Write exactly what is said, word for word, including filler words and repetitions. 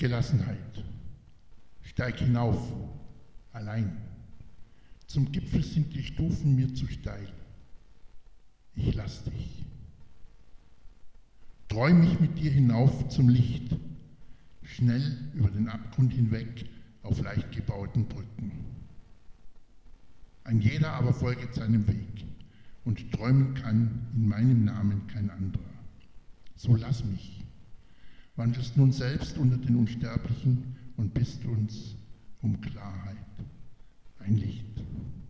Gelassenheit. Steig hinauf, allein. Zum Gipfel sind die Stufen mir zu steil. Ich lass dich. Träum mich mit dir hinauf zum Licht, schnell über den Abgrund hinweg auf leicht gebauten Brücken. Ein jeder aber folget seinem Weg und träumen kann in meinem Namen kein anderer. So lass mich. Wandelst nun selbst unter den Unsterblichen und bist uns um Klarheit ein Licht.